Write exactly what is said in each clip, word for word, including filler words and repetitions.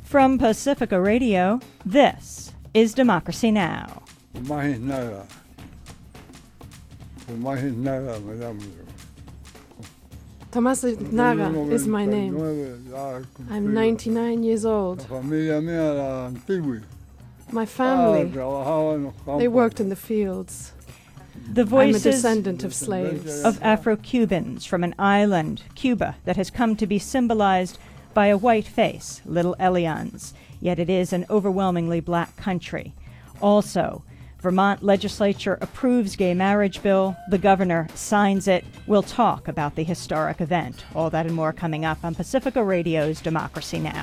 From Pacifica Radio, this is Democracy Now! Imaginada. Imaginada, madame. Tomás Naga is my name. I'm ninety-nine years old. My family, they worked in the fields. The voices I'm a descendant of slaves. of Afro-Cubans from an island, Cuba, that has come to be symbolized by a white face, Little Elians, yet it is an overwhelmingly black country. Also, Vermont legislature approves gay marriage bill. The governor signs it. We'll talk about the historic event. All that and more coming up on Pacifica Radio's Democracy Now!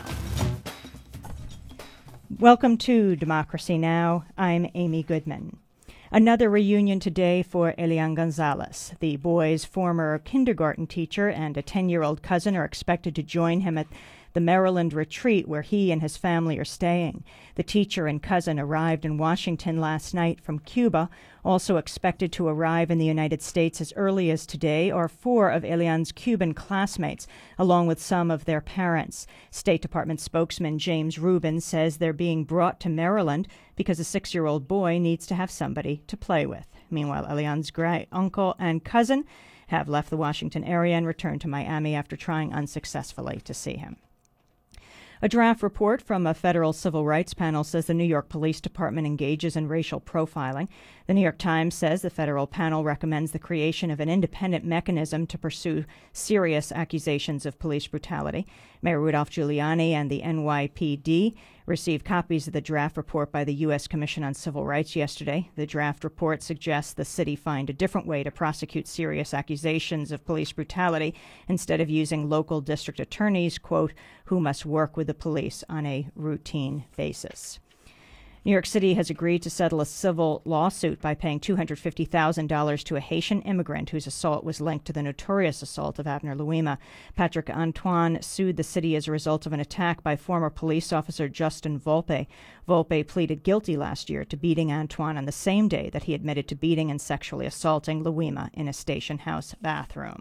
Welcome to Democracy Now! I'm Amy Goodman. Another reunion today for Elian Gonzalez. The boy's former kindergarten teacher and a ten-year-old cousin are expected to join him at the Maryland retreat where he and his family are staying. The teacher and cousin arrived in Washington last night from Cuba. Also expected to arrive in the United States as early as today are four of Elian's Cuban classmates, along with some of their parents. State Department spokesman James Rubin says they're being brought to Maryland because a six-year-old boy needs to have somebody to play with. Meanwhile, Elian's great uncle and cousin have left the Washington area and returned to Miami after trying unsuccessfully to see him. A draft report from a federal civil rights panel says the New York Police Department engages in racial profiling. The New York Times says the federal panel recommends the creation of an independent mechanism to pursue serious accusations of police brutality. Mayor Rudolph Giuliani and the N Y P D received copies of the draft report by the U S Commission on Civil Rights yesterday. The draft report suggests the city find a different way to prosecute serious accusations of police brutality instead of using local district attorneys, quote, who must work with the police on a routine basis. New York City has agreed to settle a civil lawsuit by paying two hundred fifty thousand dollars to a Haitian immigrant whose assault was linked to the notorious assault of Abner Louima. Patrick Antoine sued the city as a result of an attack by former police officer Justin Volpe. Volpe pleaded guilty last year to beating Antoine on the same day that he admitted to beating and sexually assaulting Louima in a station house bathroom.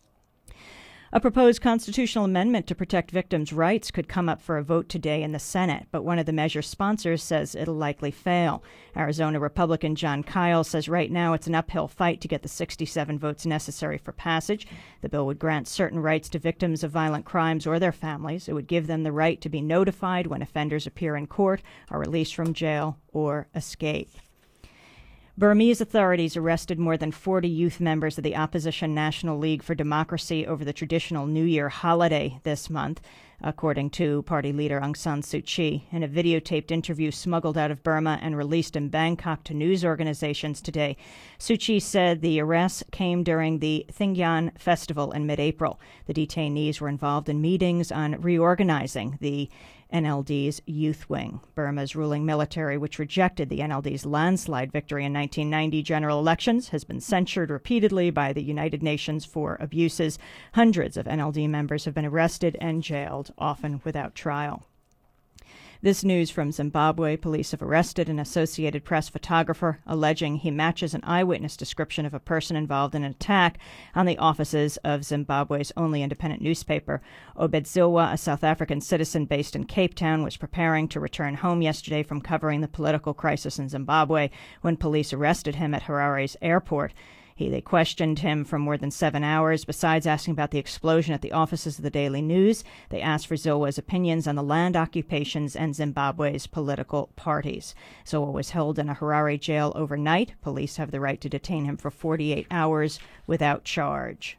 A proposed constitutional amendment to protect victims' rights could come up for a vote today in the Senate, but one of the measure's sponsors says it'll likely fail. Arizona Republican John Kyle says right now it's an uphill fight to get the sixty-seven votes necessary for passage. The bill would grant certain rights to victims of violent crimes or their families. It would give them the right to be notified when offenders appear in court, are released from jail, or escape. Burmese authorities arrested more than forty youth members of the opposition National League for Democracy over the traditional New Year holiday this month, according to party leader Aung San Suu Kyi. In a videotaped interview smuggled out of Burma and released in Bangkok to news organizations today, Suu Kyi said the arrests came during the Thingyan Festival in mid-April. The detainees were involved in meetings on reorganizing the N L D's youth wing. Burma's ruling military, which rejected the N L D's landslide victory in nineteen ninety general elections, has been censured repeatedly by the United Nations for abuses. Hundreds of N L D members have been arrested and jailed, often without trial. This news from Zimbabwe. Police have arrested an Associated Press photographer, alleging he matches an eyewitness description of a person involved in an attack on the offices of Zimbabwe's only independent newspaper. Obed Zilwa, a South African citizen based in Cape Town, was preparing to return home yesterday from covering the political crisis in Zimbabwe when police arrested him at Harare's airport. He, they questioned him for more than seven hours. Besides asking about the explosion at the offices of the Daily News, they asked for Zilwa's opinions on the land occupations and Zimbabwe's political parties. Zilwa was held in a Harare jail overnight. Police have the right to detain him for forty-eight hours without charge.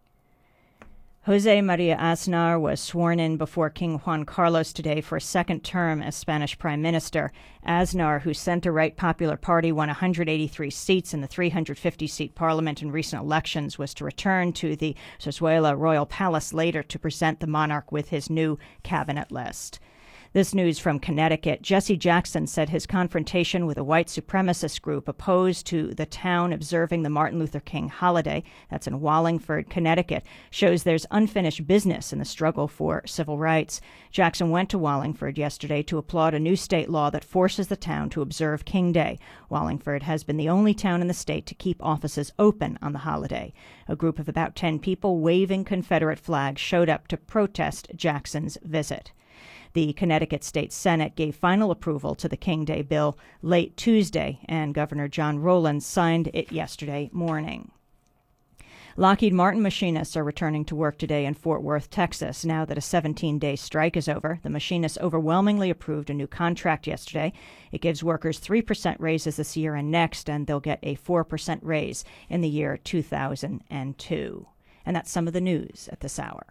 Jose Maria Aznar was sworn in before King Juan Carlos today for a second term as Spanish Prime Minister. Aznar, whose center-right Popular Party won one hundred eighty-three seats in the three hundred fifty seat parliament in recent elections, was to return to the Zarzuela Royal Palace later to present the monarch with his new cabinet list. This news from Connecticut. Jesse Jackson said his confrontation with a white supremacist group opposed to the town observing the Martin Luther King holiday, that's in Wallingford, Connecticut, shows there's unfinished business in the struggle for civil rights. Jackson went to Wallingford yesterday to applaud a new state law that forces the town to observe King Day. Wallingford has been the only town in the state to keep offices open on the holiday. A group of about ten people waving Confederate flags showed up to protest Jackson's visit. The Connecticut State Senate gave final approval to the King Day bill late Tuesday, and Governor John Rowland signed it yesterday morning. Lockheed Martin machinists are returning to work today in Fort Worth, Texas. Now that a seventeen-day strike is over, the machinists overwhelmingly approved a new contract yesterday. It gives workers three percent raises this year and next, and they'll get a four percent raise in the year two thousand two. And that's some of the news at this hour.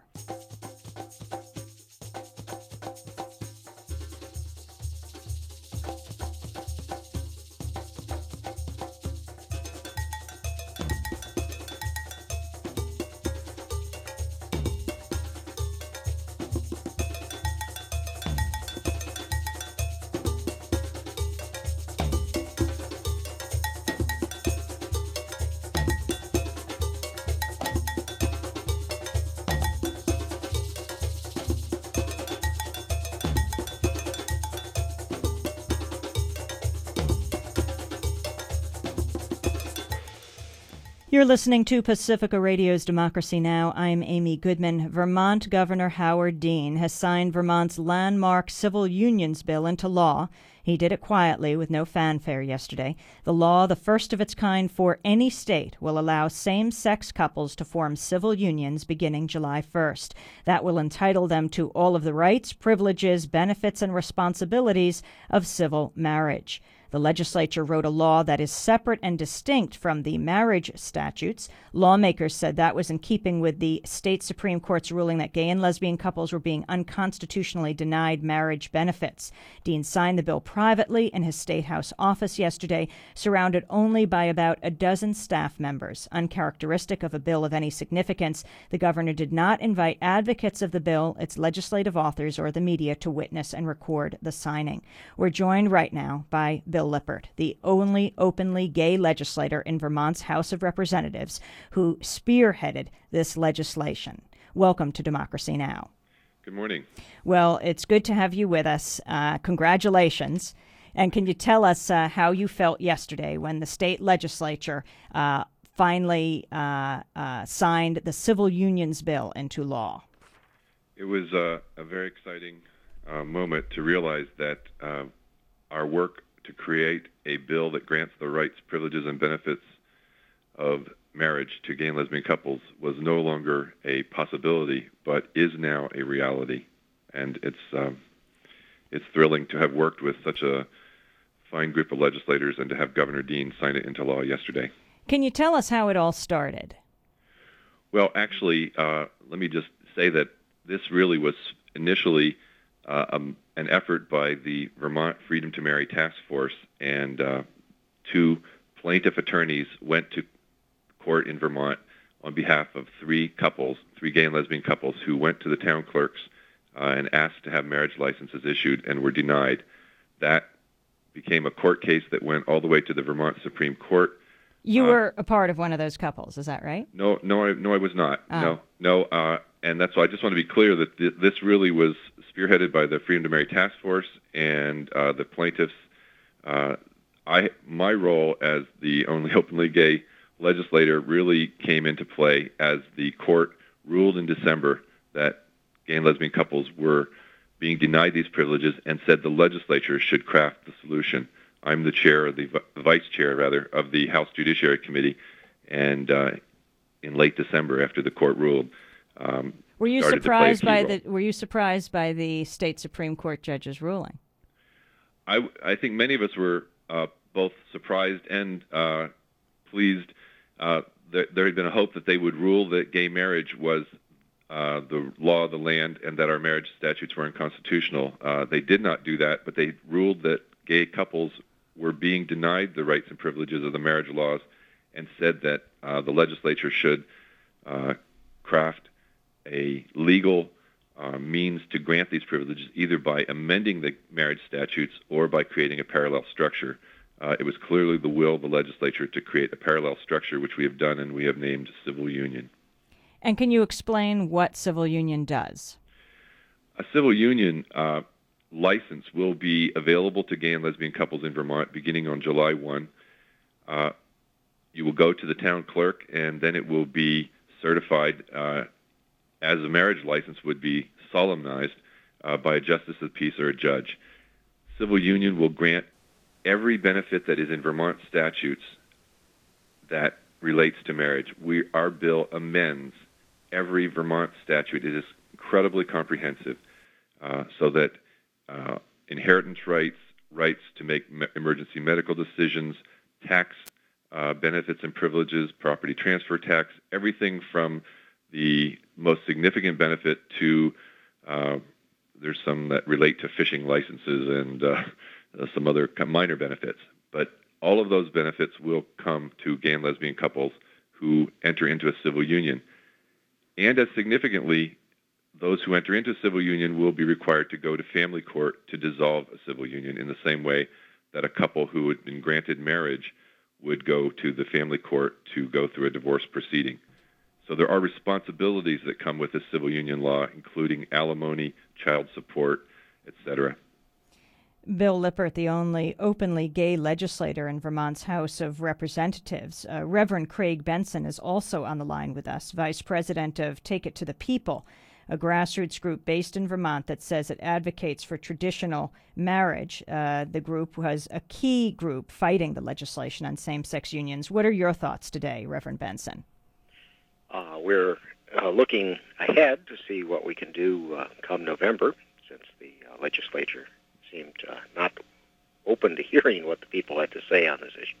You're listening to Pacifica Radio's Democracy Now! I'm Amy Goodman. Vermont Governor Howard Dean has signed Vermont's landmark civil unions bill into law. He did it quietly with no fanfare yesterday. The law, the first of its kind for any state, will allow same-sex couples to form civil unions beginning July first. That will entitle them to all of the rights, privileges, benefits, and responsibilities of civil marriage. The legislature wrote a law that is separate and distinct from the marriage statutes. Lawmakers said that was in keeping with the state Supreme Court's ruling that gay and lesbian couples were being unconstitutionally denied marriage benefits. Dean signed the bill privately in his State House office yesterday, surrounded only by about a dozen staff members. Uncharacteristic of a bill of any significance, the governor did not invite advocates of the bill, its legislative authors, or the media to witness and record the signing. We're joined right now by Bill Lippert, the only openly gay legislator in Vermont's House of Representatives, who spearheaded this legislation. Welcome to Democracy Now! Good morning. Well, it's good to have you with us. Uh, congratulations. And can you tell us uh, how you felt yesterday when the state legislature uh, finally uh, uh, signed the civil unions bill into law? It was uh, a very exciting uh, moment to realize that uh, our work to create a bill that grants the rights, privileges, and benefits of marriage to gay and lesbian couples was no longer a possibility, but is now a reality. And it's um, it's thrilling to have worked with such a fine group of legislators and to have Governor Dean sign it into law yesterday. Can you tell us how it all started? Well, actually, uh, let me just say that this really was initially uh, um, an effort by the Vermont Freedom to Marry Task Force, and uh, two plaintiff attorneys went to court in Vermont on behalf of three couples, three gay and lesbian couples, who went to the town clerks uh, and asked to have marriage licenses issued and were denied. That became a court case that went all the way to the Vermont Supreme Court. You uh, were a part of one of those couples, is that right? No, no, I, no, I was not. Oh. No, no, uh, and that's why I just want to be clear that th- this really was spearheaded by the Freedom to Marry Task Force and uh, the plaintiffs. Uh, I, my role as the only openly gay legislator really came into play as the court ruled in December that gay and lesbian couples were being denied these privileges and said the legislature should craft the solution. I'm the chair, of the vice chair, rather, of the House Judiciary Committee, and uh, in late December, after the court ruled, um, were you surprised by the Were you surprised by the state Supreme Court judge's ruling? I, I think many of us were uh, both surprised and uh, pleased. Uh, there, there had been a hope that they would rule that gay marriage was uh, the law of the land and that our marriage statutes were unconstitutional. Uh, they did not do that, but they ruled that gay couples were being denied the rights and privileges of the marriage laws and said that uh, the legislature should uh, craft a legal uh, means to grant these privileges either by amending the marriage statutes or by creating a parallel structure. Uh, it was clearly the will of the legislature to create a parallel structure, which we have done, and we have named civil union. And can you explain what civil union does? A civil union uh, license will be available to gay and lesbian couples in Vermont beginning on July first. Uh, you will go to the town clerk, and then it will be certified uh, as a marriage license would be solemnized. uh, by a justice of peace or a judge. Civil union will grant every benefit that is in Vermont statutes that relates to marriage. We, our bill amends every Vermont statute. It is incredibly comprehensive, uh, so that uh, inheritance rights, rights to make me- emergency medical decisions, tax uh, benefits and privileges, property transfer tax, everything from the most significant benefit to uh, there's some that relate to fishing licenses and uh, some other minor benefits. But all of those benefits will come to gay and lesbian couples who enter into a civil union. And as significantly, those who enter into a civil union will be required to go to family court to dissolve a civil union in the same way that a couple who had been granted marriage would go to the family court to go through a divorce proceeding. So there are responsibilities that come with the civil union law, including alimony, child support, et cetera. Bill Lippert, the only openly gay legislator in Vermont's House of Representatives. Uh, Reverend Craig Benson is also on the line with us, Vice President of Take It to the People, a grassroots group based in Vermont that says it advocates for traditional marriage. Uh, the group was a key group fighting the legislation on same-sex unions. What are your thoughts today, Reverend Benson? Uh, we're uh, looking ahead to see what we can do uh, come November, since the uh, legislature seemed uh, not open to hearing what the people had to say on this issue.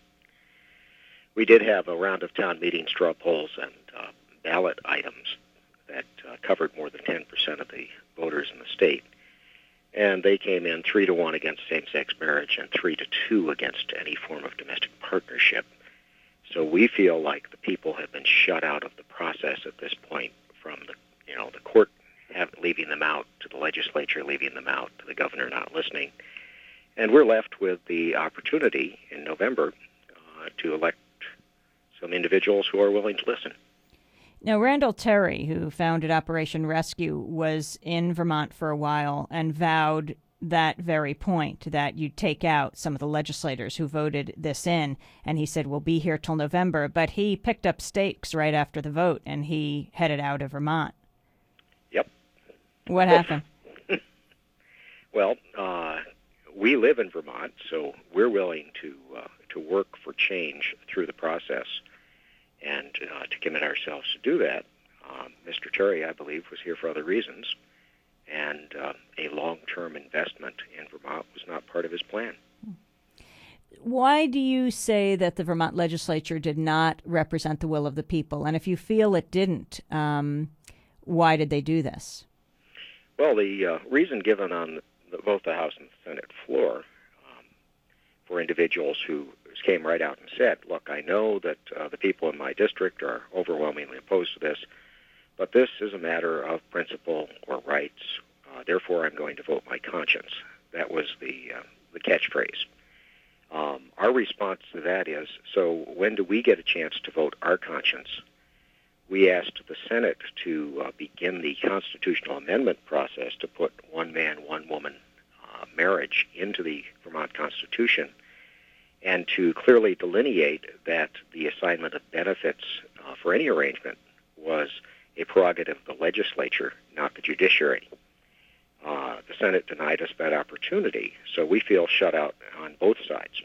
We did have a round of town meeting straw polls and uh, ballot items that uh, covered more than ten percent of the voters in the state, and they came in three to one against same-sex marriage and three to two against any form of domestic partnership. So we feel like the people have been shut out of the process at this point, from the, you know, the court have, leaving them out, to the legislature leaving them out, to the governor not listening. And we're left with the opportunity in November uh, to elect some individuals who are willing to listen. Now, Randall Terry, who founded Operation Rescue, was in Vermont for a while and vowed that very point, that you'd take out some of the legislators who voted this in. And he said, we'll be here till November. But he picked up stakes right after the vote, and he headed out of Vermont. Yep. What happened? Well, uh, we live in Vermont, so we're willing to uh, to work for change through the process and uh, to commit ourselves to do that. Um, Mister Terry, I believe, was here for other reasons, and uh, a long-term investment in Vermont was not part of his plan. Why do you say that the Vermont legislature did not represent the will of the people? And if you feel it didn't, um, why did they do this? Well, the uh, reason given on the, both the House and the Senate floor um, for individuals who came right out and said, look, I know that uh, the people in my district are overwhelmingly opposed to this, but this is a matter of principle or rights. Uh, therefore, I'm going to vote my conscience. That was the uh, the catchphrase. Um, our response to that is, so when do we get a chance to vote our conscience? We asked the Senate to uh, begin the constitutional amendment process to put one man, one woman uh, marriage into the Vermont Constitution, and to clearly delineate that the assignment of benefits uh, for any arrangement was a prerogative of the legislature, not the judiciary. Uh, the Senate denied us that opportunity, so we feel shut out on both sides.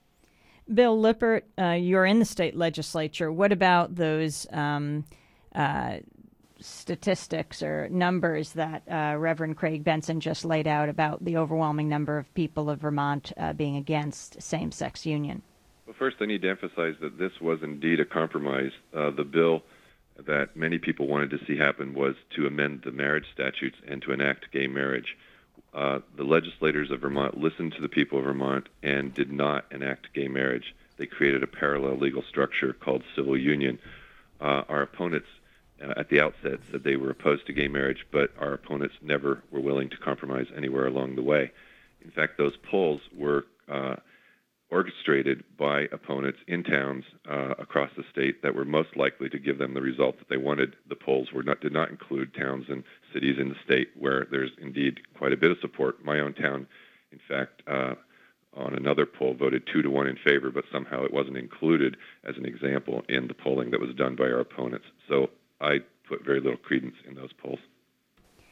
Bill Lippert, uh, you're in the state legislature. What about those um, uh, statistics or numbers that uh, Reverend Craig Benson just laid out about the overwhelming number of people of Vermont uh, being against same-sex union? Well, first, I need to emphasize that this was indeed a compromise. Uh, the bill that many people wanted to see happen was to amend the marriage statutes and to enact gay marriage. Uh, the legislators of Vermont listened to the people of Vermont and did not enact gay marriage. They created a parallel legal structure called civil union. Uh, our opponents uh, at the outset said they were opposed to gay marriage, but our opponents never were willing to compromise anywhere along the way. In fact, those polls were uh, orchestrated by opponents in towns uh, across the state that were most likely to give them the result that they wanted. The polls were not did not include towns and cities in the state where there's indeed quite a bit of support. My own town, in fact, uh, on another poll voted two to one in favor, but somehow it wasn't included as an example in the polling that was done by our opponents. So I put very little credence in those polls.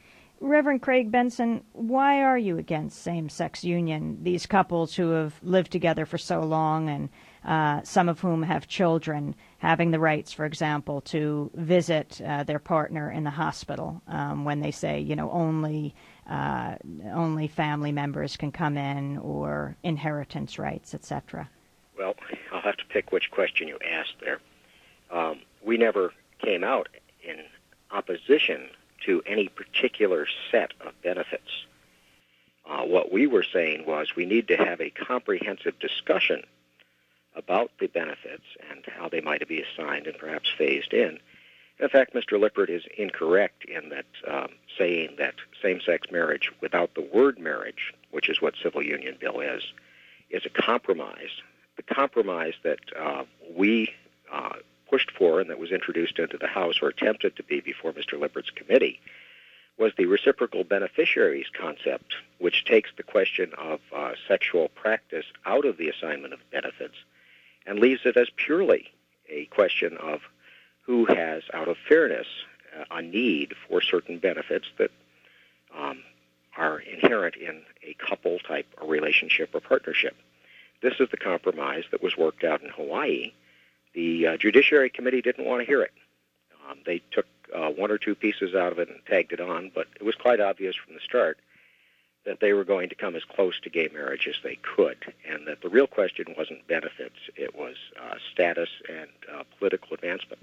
Reverend Craig Benson, why are you against same-sex union? These couples who have lived together for so long and uh, some of whom have children, having the rights, for example, to visit uh, their partner in the hospital um, when they say, you know, only uh, only family members can come in, or inheritance rights, et cetera. Well, I'll have to pick which question you asked there. Um, we never came out in opposition to any particular set of benefits. Uh, what we were saying was we need to have a comprehensive discussion about the benefits and how they might be assigned and perhaps phased in. In fact, Mister Lippert is incorrect in that um, saying that same-sex marriage without the word marriage, which is what civil union bill is, is a compromise. The compromise that uh, we uh, pushed for and that was introduced into the House, or attempted to be before Mister Lippert's committee, was the reciprocal beneficiaries concept, which takes the question of uh, sexual practice out of the assignment of benefits and leaves it as purely a question of who has, out of fairness, uh, a need for certain benefits that um, are inherent in a couple-type relationship or partnership. This is the compromise that was worked out in Hawaii. The uh, Judiciary Committee didn't want to hear it. Um, they took uh, one or two pieces out of it and tagged it on, but it was quite obvious from the start that they were going to come as close to gay marriage as they could, and that the real question wasn't benefits, it was uh, status and uh, political advancement.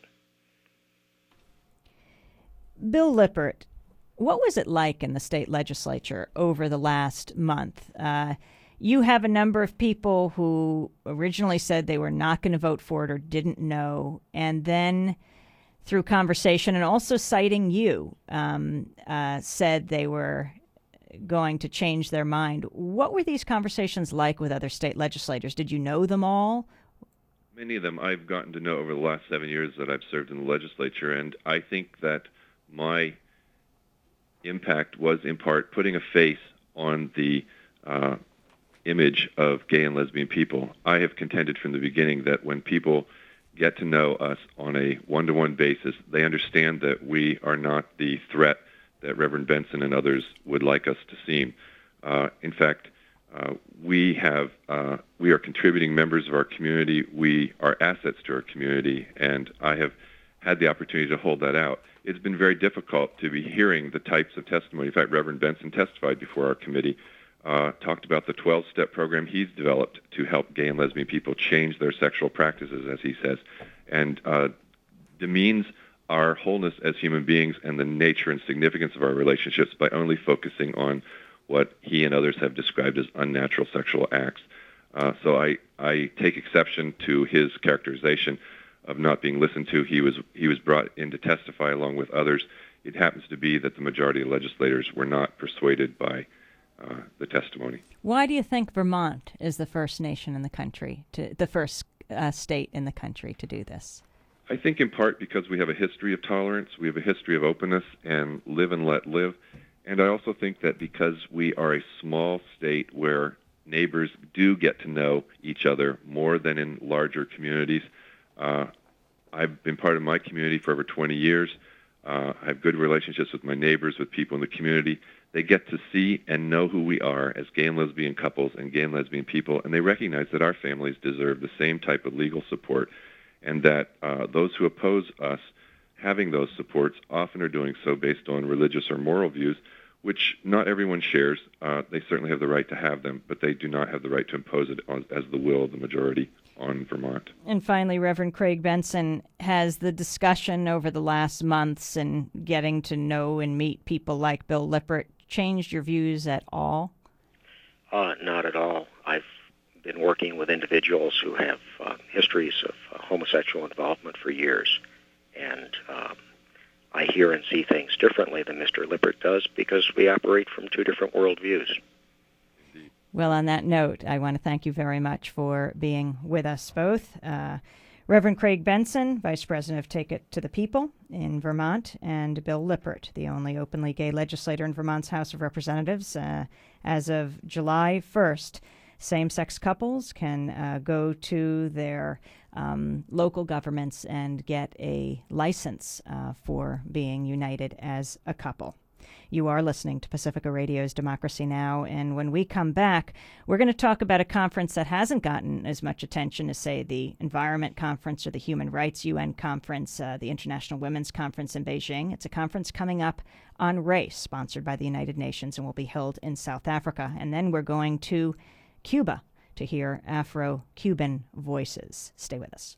Bill Lippert, what was it like in the state legislature over the last month? Uh, you have a number of people who originally said they were not going to vote for it or didn't know, and then through conversation and also citing you, um, uh, said they were going to change their mind. What were these conversations like with other state legislators? Did you know them all? Many of them I've gotten to know over the last seven years that I've served in the legislature, and I think that my impact was in part putting a face on the uh, image of gay and lesbian people. I have contended from the beginning that when people get to know us on a one-to-one basis, they understand that we are not the threat that Reverend Benson and others would like us to seem. Uh, in fact, uh, we have uh, we are contributing members of our community. We are assets to our community, and I have had the opportunity to hold that out. It's been very difficult to be hearing the types of testimony. In fact, Reverend Benson testified before our committee, uh, talked about the twelve-step program he's developed to help gay and lesbian people change their sexual practices, as he says, and uh, demeans our wholeness as human beings and the nature and significance of our relationships by only focusing on what he and others have described as unnatural sexual acts. Uh, so I, I take exception to his characterization of not being listened to. He was he was brought in to testify along with others. It happens to be that the majority of legislators were not persuaded by uh, the testimony. Why do you think Vermont is the first nation in the country, to the first uh, state in the country to do this? I think in part because we have a history of tolerance, we have a history of openness and live and let live. And I also think that because we are a small state where neighbors do get to know each other more than in larger communities. Uh, I've been part of my community for over twenty years. Uh, I have good relationships with my neighbors, with people in the community. They get to see and know who we are as gay and lesbian couples and gay and lesbian people, and they recognize that our families deserve the same type of legal support, and that uh, those who oppose us having those supports often are doing so based on religious or moral views, which not everyone shares. Uh, they certainly have the right to have them, but they do not have the right to impose it on, as the will of the majority on Vermont. And finally, Reverend Craig Benson, has the discussion over the last months and getting to know and meet people like Bill Lippert changed your views at all? Uh, not at all. I've been working with individuals who have uh, histories of uh, homosexual involvement for years, and um, I hear and see things differently than Mister Lippert does because we operate from two different worldviews. Well, on that note, I want to thank you very much for being with us both. Uh, Reverend Craig Benson, Vice President of Take It to the People in Vermont, and Bill Lippert, the only openly gay legislator in Vermont's House of Representatives. Uh, as of July first, same-sex couples can uh, go to their um, local governments and get a license uh, for being united as a couple. You are listening to Pacifica Radio's Democracy Now! And when we come back, we're going to talk about a conference that hasn't gotten as much attention as, say, the Environment Conference or the Human Rights U N Conference, uh, the International Women's Conference in Beijing. It's a conference coming up on race, sponsored by the United Nations, and will be held in South Africa. And then we're going to Cuba to hear Afro-Cuban voices. Stay with us.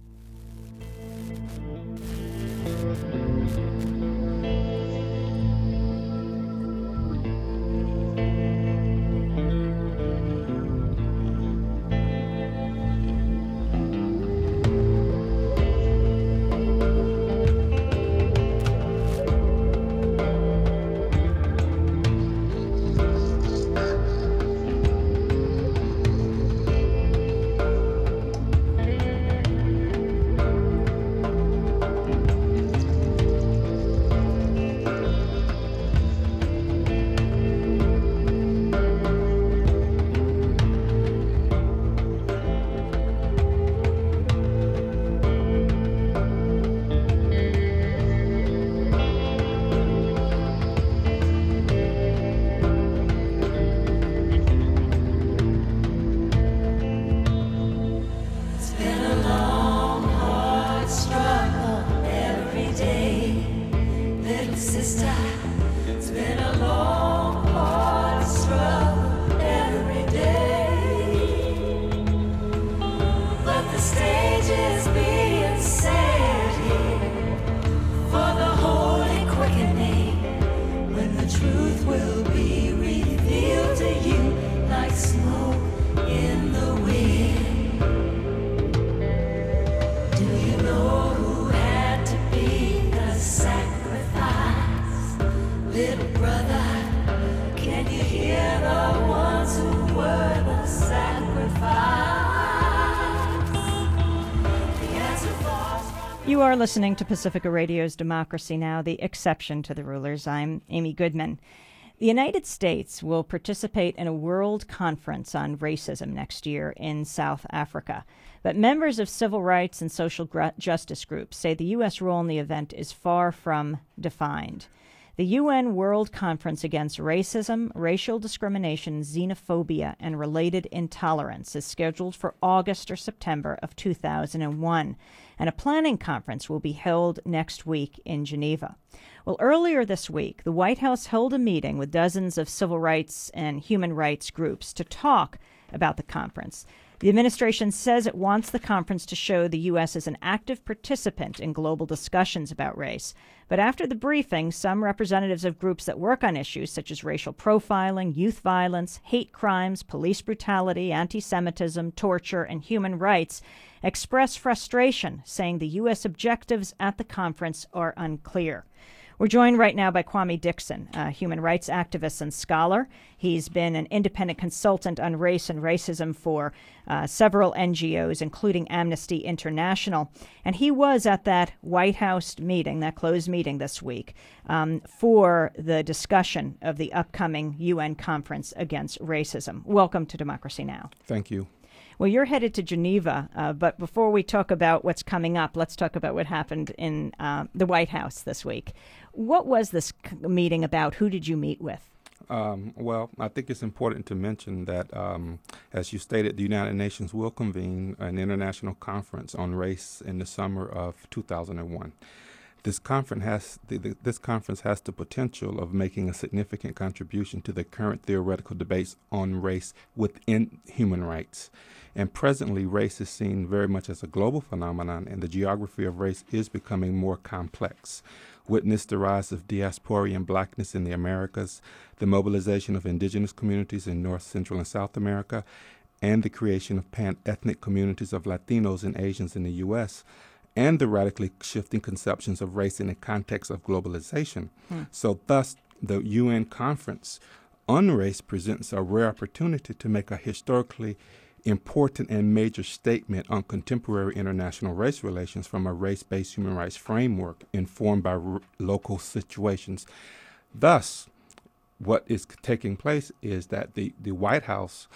You are listening to Pacifica Radio's Democracy Now!, the exception to the rulers. I'm Amy Goodman. The United States will participate in a world conference on racism next year in South Africa. But members of civil rights and social gr- justice groups say the U S role in the event is far from defined. The U N World Conference Against Racism, Racial Discrimination, Xenophobia, and Related Intolerance is scheduled for August or September of two thousand one, and a planning conference will be held next week in Geneva. Well, earlier this week, the White House held a meeting with dozens of civil rights and human rights groups to talk about the conference. The administration says it wants the conference to show the U S as an active participant in global discussions about race. But after the briefing, some representatives of groups that work on issues such as racial profiling, youth violence, hate crimes, police brutality, anti-Semitism, torture, and human rights expressed frustration, saying the U S objectives at the conference are unclear. We're joined right now by Kwame Dixon, a human rights activist and scholar. He's been an independent consultant on race and racism for uh, several N G Os, including Amnesty International. And he was at that White House meeting, that closed meeting this week, um, for the discussion of the upcoming U N conference against racism. Welcome to Democracy Now! Thank you. Well, you're headed to Geneva, uh, but before we talk about what's coming up, let's talk about what happened in uh, the White House this week. What was this meeting about? Who did you meet with? Um, well, I think it's important to mention that, um, as you stated, the United Nations will convene an international conference on race in the summer of two thousand one. This conference has the, the, this conference has the potential of making a significant contribution to the current theoretical debates on race within human rights. And presently, race is seen very much as a global phenomenon, and the geography of race is becoming more complex. Witness the rise of diasporian blackness in the Americas, the mobilization of indigenous communities in North, Central, and South America, and the creation of pan-ethnic communities of Latinos and Asians in the U S, and the radically shifting conceptions of race in the context of globalization. Hmm. So thus, the U N conference on race presents a rare opportunity to make a historically important and major statement on contemporary international race relations from a race-based human rights framework informed by r- local situations. Thus, what is taking place is that the, the White House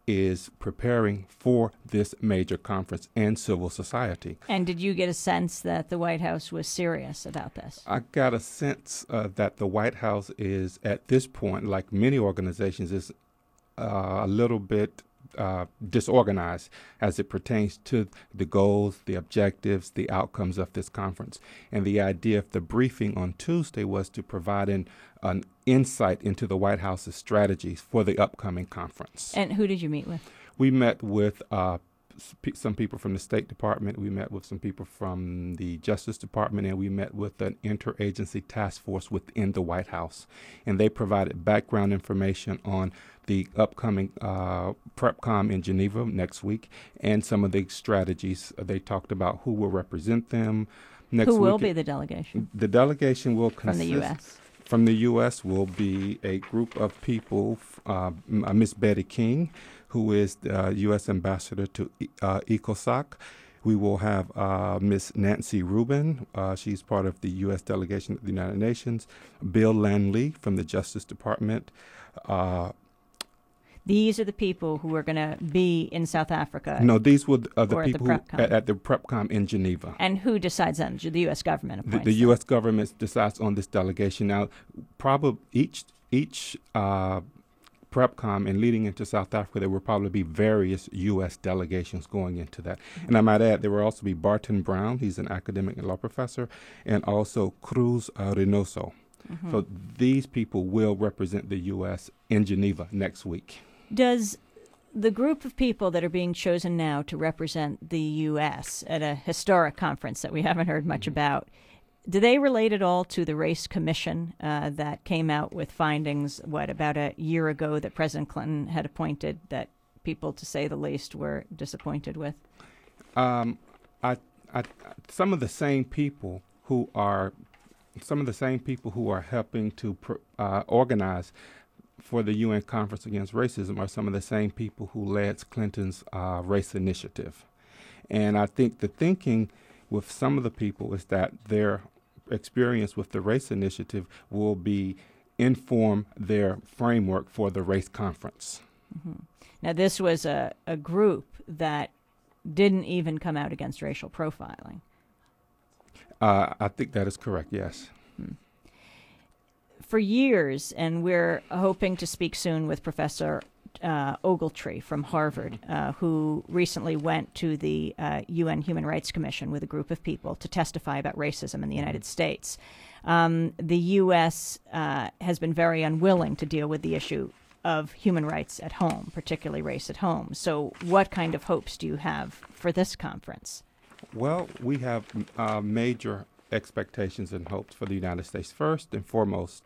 is preparing for this major conference and civil society. And did you get a sense that the White House was serious about this? I got a sense uh, that the White House is, at this point, like many organizations, is uh, a little bit uh, disorganized as it pertains to the goals, the objectives, the outcomes of this conference. And the idea of the briefing on Tuesday was to provide an, an insight into the White House's strategies for the upcoming conference. And who did you meet with? We met with uh, sp- some people from the State Department. We met with some people from the Justice Department, and we met with an interagency task force within the White House. And they provided background information on the upcoming uh, PrepCom in Geneva next week and some of the strategies. Uh, they talked about who will represent them next week. Who will be the delegation? The delegation will consist... From the U S? From the U S will be a group of people, uh, Miss Betty King, who is the uh, U S ambassador to uh, ECOSOC. We will have uh, Miss Nancy Rubin. Uh, she's part of the U S delegation at the United Nations. Bill Lanley from the Justice Department. Uh, These are the people who are going to be in South Africa. No, these were the, uh, the or people at the who, at, at the PrepCom in Geneva. And who decides them? The U S government appoints The, the them. U S government decides on this delegation. Now, probably each each uh, PrepCom and leading into South Africa, there will probably be various U S delegations going into that. Mm-hmm. And I might add, there will also be Barton Brown. He's an academic and law professor, and also Cruz uh, Reynoso. Mm-hmm. So these people will represent the U S in Geneva next week. Does the group of people that are being chosen now to represent the U S at a historic conference that we haven't heard much about, do they relate at all to the Race Commission uh, that came out with findings, what, about a year ago that President Clinton had appointed that people, to say the least, were disappointed with? Um, I, I, some of the same people who are, some of the same people who are helping to pr- uh, organize for the U N Conference Against Racism are some of the same people who led Clinton's uh, race initiative. And I think the thinking with some of the people is that their experience with the race initiative will be inform their framework for the race conference. Mm-hmm. Now, this was a, a group that didn't even come out against racial profiling. Uh, I think that is correct, yes. Hmm. For years, and we're hoping to speak soon with Professor uh, Ogletree from Harvard, uh, who recently went to the uh, U N Human Rights Commission with a group of people to testify about racism in the United States. Um, the U S uh, has been very unwilling to deal with the issue of human rights at home, particularly race at home. So what kind of hopes do you have for this conference? Well, we have uh, major expectations and hopes for the United States. First and foremost,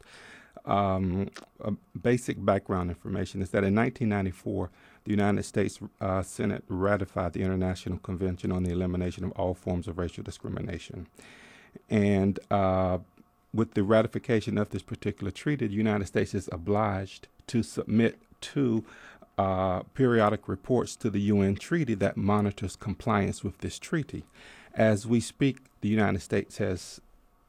um, a basic background information is that in nineteen ninety-four, the United States uh, Senate ratified the International Convention on the Elimination of All Forms of Racial Discrimination. And uh, with the ratification of this particular treaty, the United States is obliged to submit to uh, periodic reports to the U N treaty that monitors compliance with this treaty. As we speak, the United States has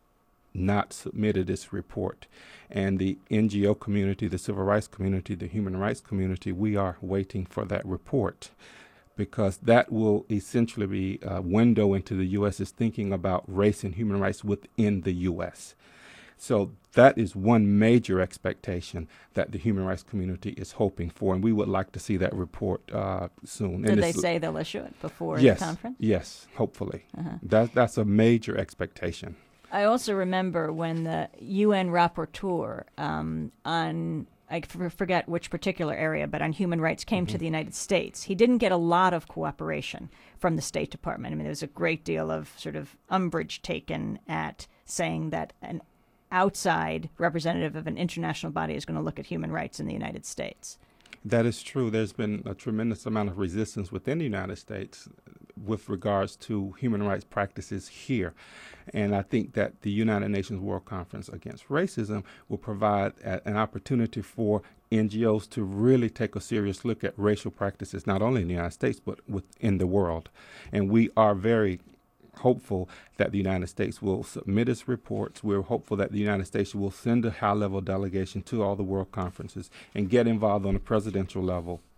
not submitted its report. And the N G O community, the civil rights community, the human rights community, we are waiting for that report, because that will essentially be a window into the U S's thinking about race and human rights within the U S. So that is one major expectation that the human rights community is hoping for, and we would like to see that report uh, soon. Did and they say they'll issue it before yes, the conference? Yes, hopefully. Uh-huh. That, that's a major expectation. I also remember when the U N rapporteur um, on, I f- forget which particular area, but on human rights came mm-hmm. to the United States. He didn't get a lot of cooperation from the State Department. I mean, there was a great deal of sort of umbrage taken at saying that an outside representative of an international body is going to look at human rights in the United States. That is true. There's been a tremendous amount of resistance within the United States with regards to human rights practices here. And I think that the United Nations World Conference Against Racism will provide a, an opportunity for N G Os to really take a serious look at racial practices, not only in the United States, but within the world. And we are very hopeful that the United States will submit its reports. We're hopeful that the United States will send a high-level delegation to all the world conferences and get involved on a presidential level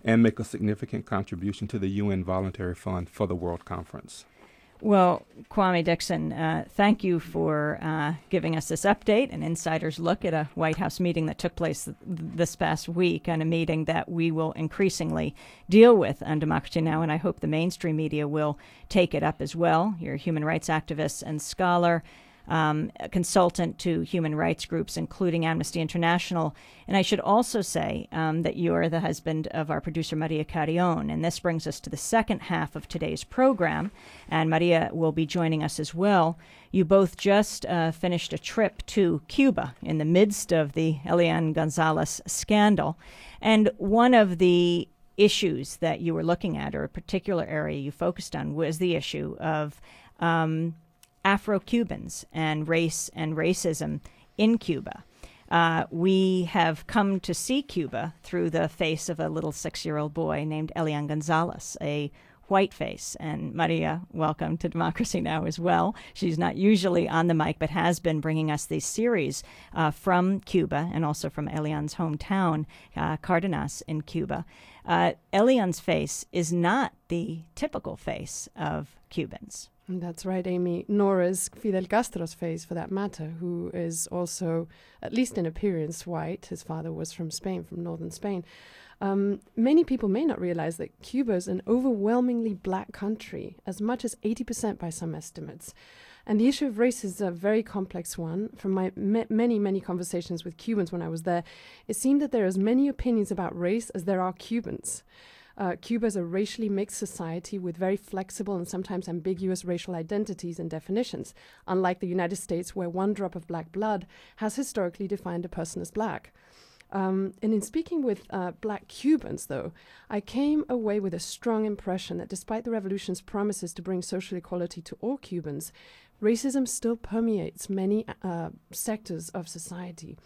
and make a significant contribution to the U N Voluntary Fund for the World Conference. Well, Kwame Dixon, uh, thank you for uh, giving us this update, an insider's look at a White House meeting that took place th- this past week, and a meeting that we will increasingly deal with on Democracy Now!, and I hope the mainstream media will take it up as well. You're a human rights activist and scholar, um, a consultant to human rights groups, including Amnesty International. And I should also say um, that you're the husband of our producer, Maria Carrion. And this brings us to the second half of today's program. And Maria will be joining us as well. You both just uh, finished a trip to Cuba in the midst of the Elian Gonzalez scandal. And one of the issues that you were looking at, or a particular area you focused on, was the issue of um, Afro-Cubans and race and racism in Cuba. Uh, we have come to see Cuba through the face of a little six-year-old boy named Elian Gonzalez, a white face. And Maria, welcome to Democracy Now! As well. She's not usually on the mic, but has been bringing us these series uh, from Cuba and also from Elian's hometown, uh, Cardenas in Cuba. Uh, Elian's face is not the typical face of Cubans. That's right, Amy. Nor is Fidel Castro's face, for that matter, who is also, at least in appearance, white. His father was from Spain, from northern Spain. Um, many people may not realize that Cuba is an overwhelmingly black country, as much as eighty percent by some estimates. And the issue of race is a very complex one. From my ma- many, many conversations with Cubans when I was there, it seemed that there are as many opinions about race as there are Cubans. Uh, Cuba is a racially mixed society with very flexible and sometimes ambiguous racial identities and definitions, unlike the United States, where one drop of black blood has historically defined a person as black. Um, and in speaking with uh, black Cubans, though, I came away with a strong impression that despite the revolution's promises to bring social equality to all Cubans, racism still permeates many uh, sectors of society.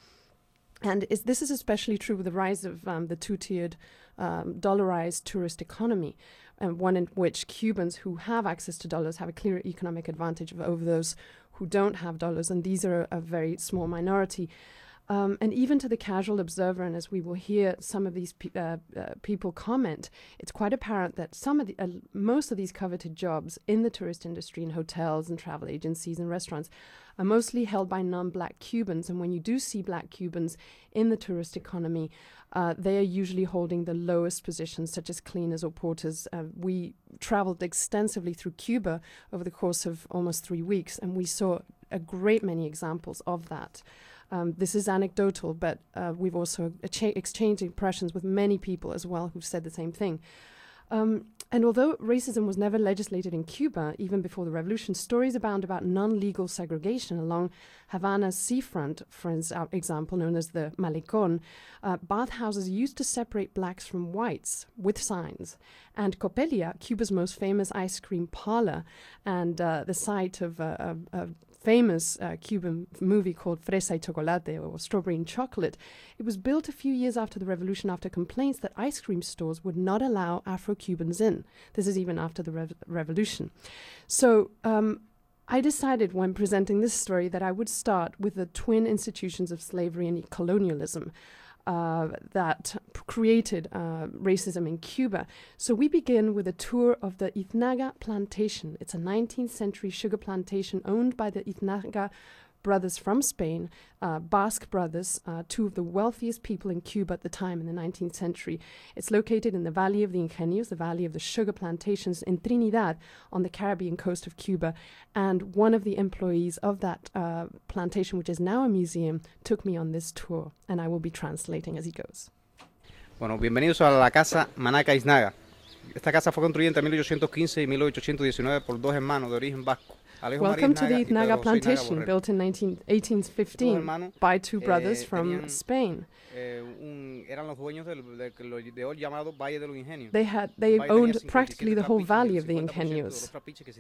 And is, this is especially true with the rise of um, the two-tiered um, dollarized tourist economy, and one in which Cubans who have access to dollars have a clear economic advantage over those who don't have dollars, and these are a, a very small minority. Um, and even to the casual observer, and as we will hear some of these pe- uh, uh, people comment, it's quite apparent that some of the, uh, most of these coveted jobs in the tourist industry, in hotels and travel agencies and restaurants, are mostly held by non-black Cubans. And when you do see black Cubans in the tourist economy, uh, they are usually holding the lowest positions, such as cleaners or porters. Uh, we traveled extensively through Cuba over the course of almost three weeks, and we saw a great many examples of that. Um, this is anecdotal, but uh, we've also cha- exchanged impressions with many people as well who've said the same thing. Um, and although racism was never legislated in Cuba, even before the revolution, stories abound about non-legal segregation along Havana's seafront, for example, known as the Malecón. Uh, bathhouses used to separate blacks from whites with signs. And Copelia, Cuba's most famous ice cream parlor, and uh, the site of a, a, a famous uh, Cuban movie called Fresa y Chocolate, or Strawberry and Chocolate. It was built a few years after the revolution, after complaints that ice cream stores would not allow Afro-Cubans in. This is even after the rev- revolution. So um, I decided when presenting this story that I would start with the twin institutions of slavery and colonialism uh, that p- created uh, racism in Cuba. So we begin with a tour of the Iznaga plantation. It's a nineteenth century sugar plantation owned by the Iznaga brothers from Spain, uh, Basque brothers, uh, two of the wealthiest people in Cuba at the time in the nineteenth century. It's located in the Valley of the Ingenios, the Valley of the Sugar Plantations in Trinidad on the Caribbean coast of Cuba. And one of the employees of that uh, plantation, which is now a museum, took me on this tour, and I will be translating as he goes. Bueno, bienvenidos a la casa Manaca Iznaga. Esta casa fue construida entre mil ochocientos quince y mil ochocientos diecinueve por dos hermanos de origen vasco. Welcome to the Iznaga plantation, built in eighteen fifteen by two brothers from Spain. They had they owned practically the whole valley of the Ingenios,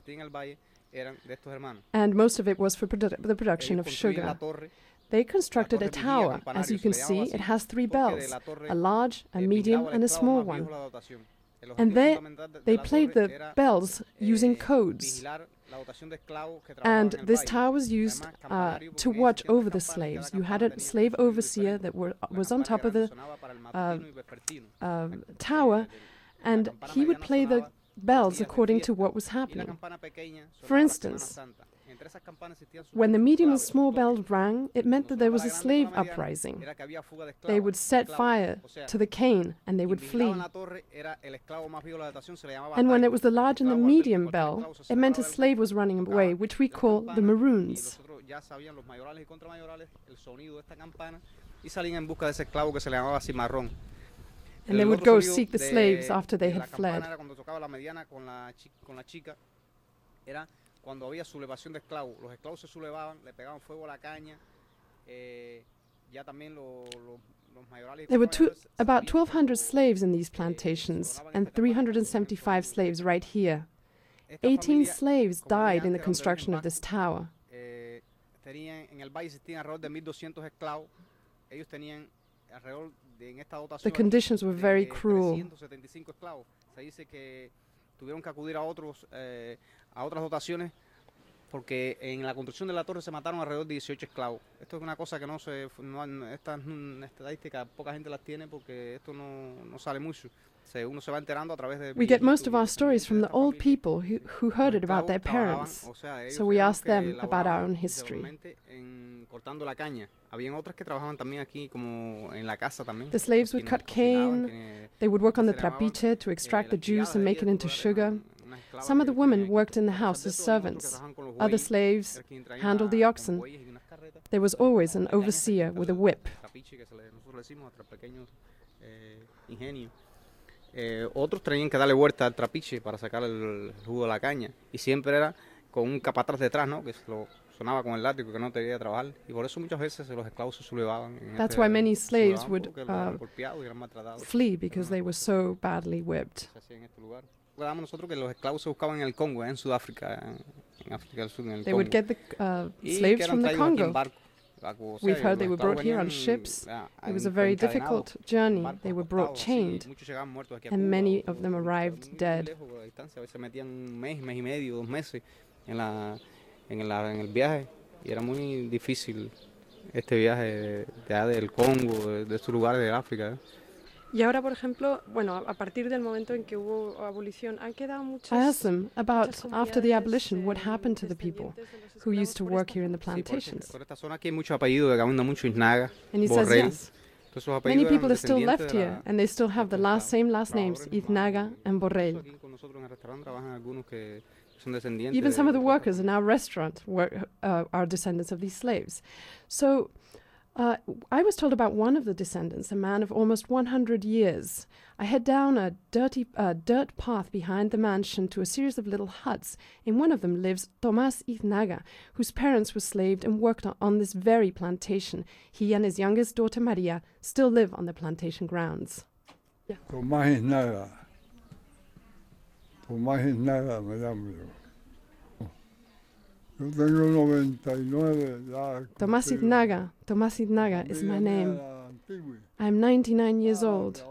and most of it was for produ- the production of sugar. They constructed a tower. As you can see, it has three bells, a large, a medium, and a small one. And they, they played the bells using codes. And this tower was used uh, to watch over the slaves. You had a slave overseer that were, was on top of the uh, uh, tower, and he would play the bells according to what was happening. For instance, when the medium and small bells rang, it meant that there was a slave uprising. They would set fire to the cane and they would flee. And when it was the large and the medium bell, it meant a slave was running away, which we call the maroons. And they would go seek the slaves after they had fled. Cuando había sublevación de esclavos, los esclavos se sublevaban, le pegaban fuego a la caña, eh, ya también lo, lo, los mayorales. There were two, about twelve hundred slaves in these plantations, and three hundred seventy-five slaves right here. eighteen slaves died in the construction of this tower. Eh, tenían, en el valle existían alrededor de mil doscientos esclavos. Ellos tenían alrededor de, en esta dotación, the conditions were very cruel. trescientos setenta y cinco esclavos. Se dice que tuvieron que acudir a otros eh, a otras dotaciones porque en la construcción de la torre se mataron alrededor de dieciocho esclavos. Esto es una cosa que no se no, estas estadísticas poca gente las tiene porque esto no, no sale mucho. Se, uno se va enterando a través de We get most of our stories from the old people who, who heard it about their parents. So we ask them about our own history. En, cortando la caña. Habían otras que trabajaban también aquí como en la casa también. The slaves would cut cane, they would work on the trapiche to extract the juice and make it into sugar. Some of the women worked in the house as servants. Other slaves handled the oxen. There was always an overseer with a whip. Eh, otros tenían que darle vuelta al trapiche para sacar el jugo de la caña. Y siempre era con un capataz detrás, ¿no? Que lo sonaba con el látigo, que no quería trabajar. Y por eso muchas veces los esclavos se sublevaban. That's why many slaves would uh, flee, because they were so badly whipped. Recordamos nosotros que los esclavos se buscaban en el Congo, en Sudáfrica, en África del Sur, en el They Congo. would get the uh, slaves from the Congo. We've heard they were brought here on ships. It was a very difficult journey. They were brought chained, and many of them arrived dead. Se metían un mes, mes y medio, dos meses en la, en la, en el viaje, y era muy difícil este viaje de, de, del Congo, de, de estos lugares de África. Y ahora, por ejemplo, bueno, a partir del momento en que hubo abolición, han quedado muchas. I asked them about after the abolition, what happened to the people who used to work here in the plantations. Por esta zona aquí hay muchos apellidos, que abunda mucho Iznaga, And he says Borrell. yes. Many people are still left here, and they still have the last same last names, Iznaga and Borrell. Even some of the workers in our restaurant were, uh, are descendants of these slaves. So uh, I was told about one of the descendants, a man of almost one hundred years. I head down a dirty uh, dirt path behind the mansion to a series of little huts. In one of them lives Tomás Iznaga, whose parents were slaved and worked on, on this very plantation. He and his youngest daughter Maria still live on the plantation grounds. Yeah. Tomás Iznaga. Tomás Iznaga me llamo yo. Yo tengo noventa y nueve. Tomás Iznaga. Tomás Iznaga is my name. I'm ninety-nine years old.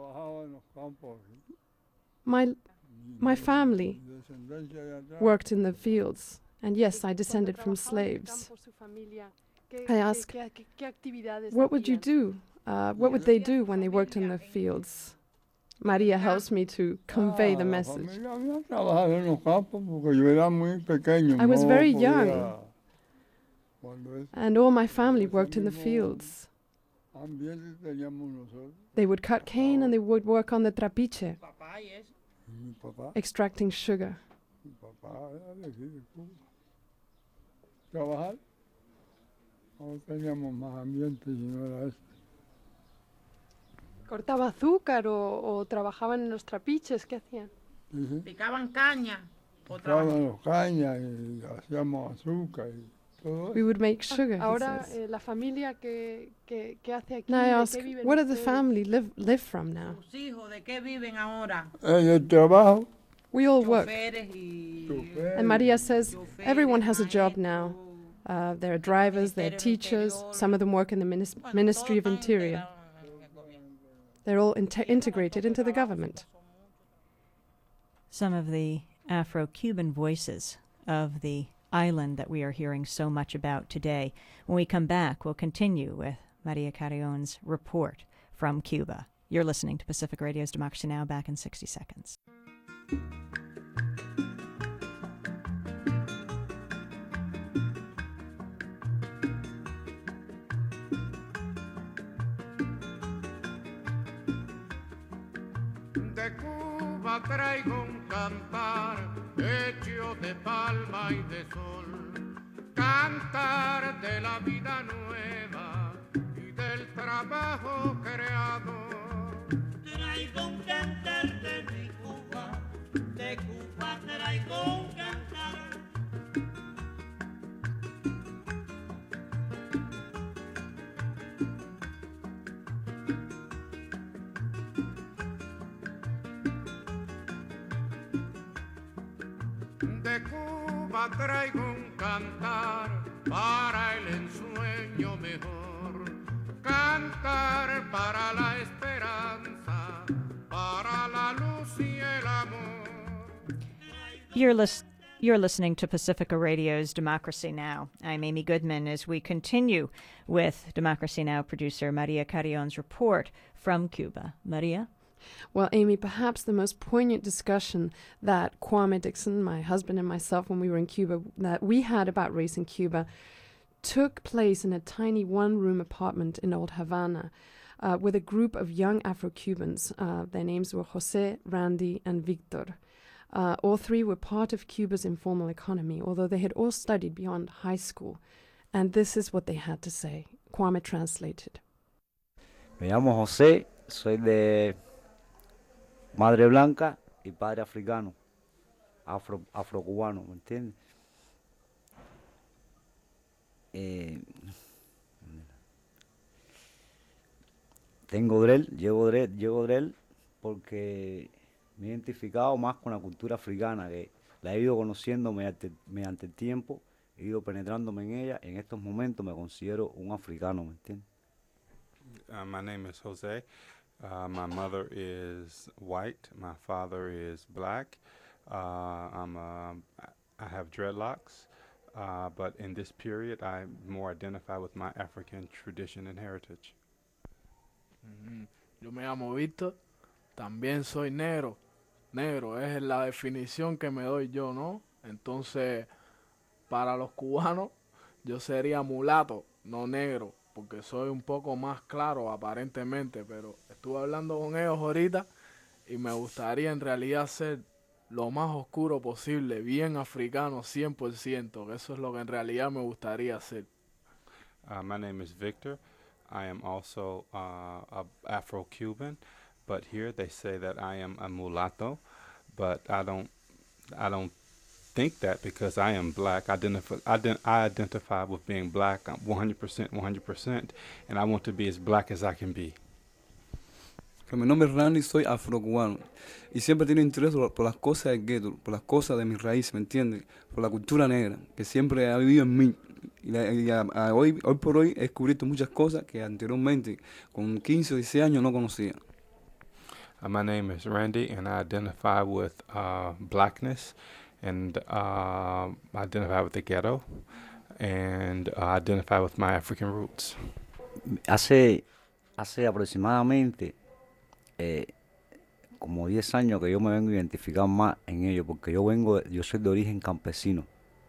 My, my family worked in the fields, and yes, I descended from slaves. I ask, what would you do? Uh, what would they do when they worked in the fields? Maria helps me to convey the message. I was very young, and all my family worked in the fields. They would cut cane and they would work on the trapiche, extracting sugar. ¿Cortaba azúcar o, o trabajaban en los trapiches? ¿Qué hacían? Picaban caña. Picaban caña y hacíamos azúcar y todo. We would make sugar. Ahora eh, la familia que, que, que hace aquí. Now I ask, what does the family live live from now? Sus hijos, ¿de qué viven ahora? El trabajo. We all work. And Maria says everyone has a job now. Uh, there are drivers, there are teachers. Some of them work in the minis Ministry of Interior. They're all inte integrated into the government. Some of the Afro-Cuban voices of the island that we are hearing so much about today. When we come back, we'll continue with Maria Carrion's report from Cuba. You're listening to Pacific Radio's Democracy Now! Back in sixty seconds. De Cuba traigo un cantar hecho de palma y de sol, cantar de la vida nueva y del trabajo creado. Traigo un cantar de mi Cuba, de Cuba traigo un cantar. De Cuba traigo un cantar para el ensueño mejor, cantar para la esperanza, para la luz y el amor. You're, lis- you're listening to Pacifica Radio's Democracy Now! I'm Amy Goodman as we continue with Democracy Now! Producer Maria Carrion's report from Cuba. Maria? Well, Amy, perhaps the most poignant discussion that Kwame Dixon, my husband, and myself, when we were in Cuba, that we had about race in Cuba, took place in a tiny one-room apartment in Old Havana uh, with a group of young Afro-Cubans. Uh, their names were Jose, Randy, and Victor. Uh, all three were part of Cuba's informal economy, although they had all studied beyond high school. And this is what they had to say. Kwame translated. Me llamo José, soy de madre blanca y padre africano, afro, afrocubano, ¿me entiendes? Eh, tengo drel, llevo drel, llevo drel porque me he identificado más con la cultura africana, que la he ido conociendo mediante, mediante el tiempo, he ido penetrándome en ella, en estos momentos me considero un africano, ¿me entiendes? Uh, my name is Jose. Uh, my mother is white. My father is black. Uh, I'm a, I have dreadlocks, uh, but in this period, I more identify with my African tradition and heritage. Mm-hmm. Yo me llamo Víctor. También soy negro. Negro es la definición que me doy yo, ¿no? Entonces, para los cubanos, yo sería mulato, no negro, porque soy un poco más claro aparentemente, pero estuve hablando con ellos ahorita y me gustaría en realidad ser lo más oscuro posible, bien africano cien por ciento, que eso es lo que en realidad me gustaría hacer. Uh, my name is Victor. I am also uh, a Afro-Cuban, but here they say that I am a mulatto, but I don't, I don't think that because I am black. Identif- ident- I identify with being black. I'm one hundred percent, one hundred percent, and I want to be as black as I can be. Mi nombre es Randy, soy afrocubano y siempre he tenido interés por, por las cosas del gueto, por las cosas de mis raíces, ¿me entiendes? Por la cultura negra que siempre ha vivido en mí. Y, la, y a, a hoy, hoy por hoy he descubierto muchas cosas que anteriormente, con quince o dieciséis años, no conocía. Uh, my name is Randy, and I identify with uh, blackness, and uh, I identify with the ghetto, and uh, I identify with my African roots. Hace, hace aproximadamente eh, como diez años que yo me vengo a identificar más en ello, porque yo vengo, yo soy de origen campesino.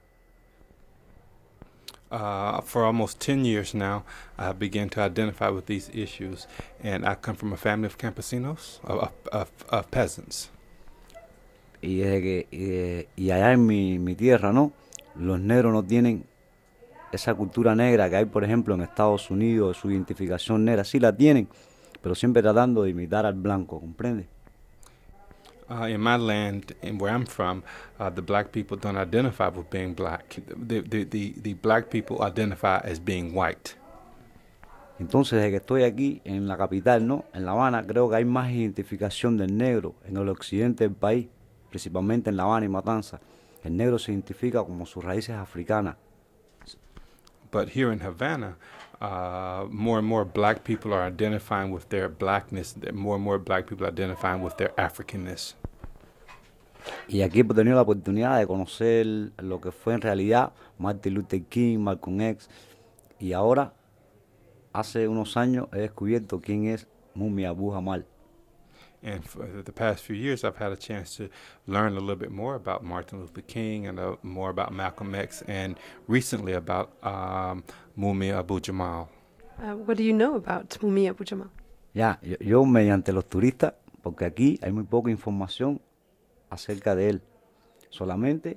Uh, for almost ten years now, I began to identify with these issues, and I come from a family of campesinos, of, of, of peasants. Y desde que eh, y allá en mi, mi tierra, ¿no? Los negros no tienen esa cultura negra que hay, por ejemplo, en Estados Unidos, su identificación negra, sí la tienen, pero siempre tratando de imitar al blanco, ¿comprende? Uh, in my land, and where I'm from, uh, the black people don't identify with being black. The, the, the, the black people identify as being white. Entonces, desde que estoy aquí en la capital, ¿no? En La Habana, creo que hay más identificación del negro en el occidente del país, principalmente en La Habana y Matanzas. El negro se identifica como sus raíces africanas. But here in Havana, uh, more and more black people are identifying with their blackness. More and more black people identifying with their Africanness. Y aquí he tenido la oportunidad de conocer lo que fue en realidad Martin Luther King, Malcolm X, y ahora, hace unos años, he descubierto quién es Mumia Abu Jamal. And for the past few years, I've had a chance to learn a little bit more about Martin Luther King and uh, more about Malcolm X, and recently about um, Mumia Abu Jamal. Uh, what do you know about Mumia Abu Jamal? Ya, yo, yo mediante los turistas, porque aquí hay muy poca información acerca de él. Solamente,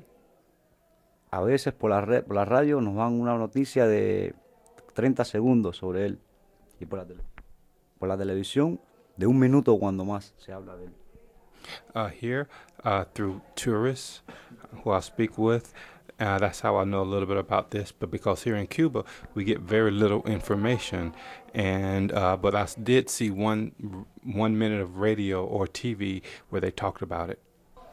a veces por la, red, por la radio nos dan una noticia de treinta segundos sobre él. Y por la, tele, por la televisión, de un minuto cuando más se habla de él. Uh, here, uh, through tourists who I speak with, uh, that's how I know a little bit about this. But because here in Cuba, we get very little information, and uh, but I did see one one minute of radio or T V where they talked about it.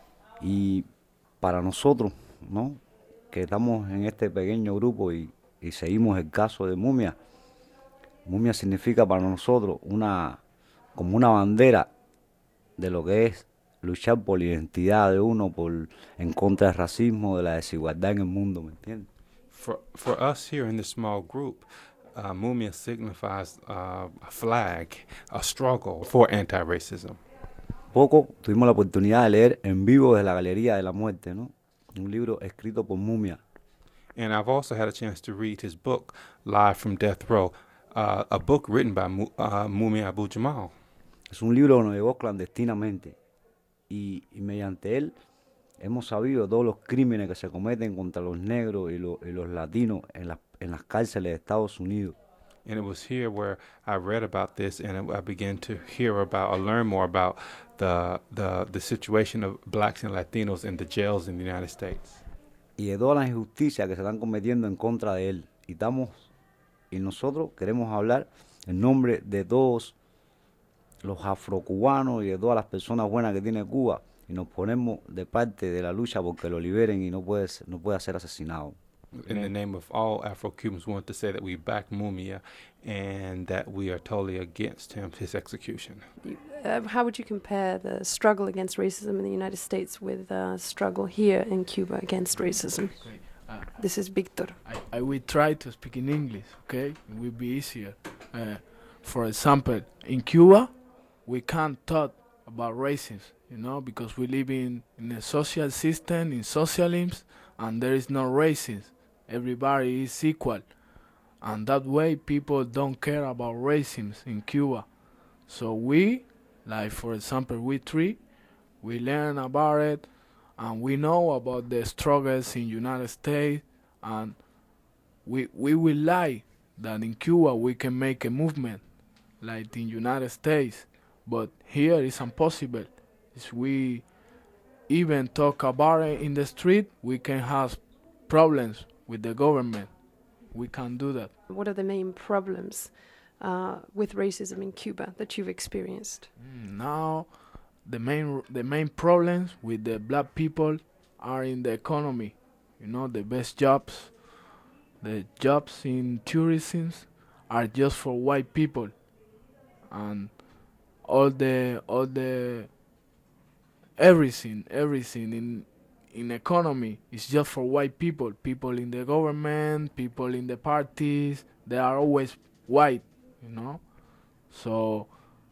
Y para nosotros, ¿no?, que estamos en este pequeño grupo y, y seguimos el caso de Mumia, Mumia significa para nosotros una como una bandera de lo que es luchar por la identidad de uno, por en contra del racismo, de la desigualdad en el mundo, ¿me entiendes? For for us here in this small group, uh, Mumia signifies uh, a flag, a struggle for anti-racism. Poco tuvimos la oportunidad de leer En vivo desde la Galería de la Muerte, ¿no?, un libro escrito por Mumia. And I've also had a chance to read his book, Live from Death Row, uh, a book written by Mu- uh, Mumia Abu Jamal. Es un libro que nos llegó clandestinamente y, y mediante él hemos sabido todos los crímenes que se cometen contra los negros y, lo, y los latinos en, la, en las cárceles de Estados Unidos. And it was here where I read about this, and I began to hear about or learn more about the the, the situation of blacks and Latinos in the jails in the United States. Y de todas las injusticias que se están cometiendo en contra de él. Y, estamos, y nosotros queremos hablar en nombre de todos los afrocubanos y de todas las personas buenas que tiene Cuba, y nos ponemos de parte de la lucha porque lo liberen y no puede, no pueda ser asesinado. In the name of all Afro-Cubans, we want to say that we back Mumia and that we are totally against him, his execution. Uh, how would you compare the struggle against racism in the United States with the struggle here in Cuba against racism? Okay. Uh, This is Victor. I, I will try to speak in English, okay? It will be easier. Uh, for example, in Cuba, we can't talk about racism, you know, because we live in, in a social system, in socialism, and there is no racism. Everybody is equal. And that way, people don't care about racism in Cuba. So we, like for example, we three, we learn about it, and we know about the struggles in United States, and we we will like that in Cuba we can make a movement like in United States, but here it's impossible. If we even talk about it in the street, we can have problems with the government. We can't do that. What are the main problems uh, with racism in Cuba that you've experienced? Mm, Now, the main the main problems with the black people are in the economy. You know, the best jobs, the jobs in tourism are just for white people, and all the all the everything everything in in economy is just for white people. People in the government, people in the parties, they are always white. You know, so.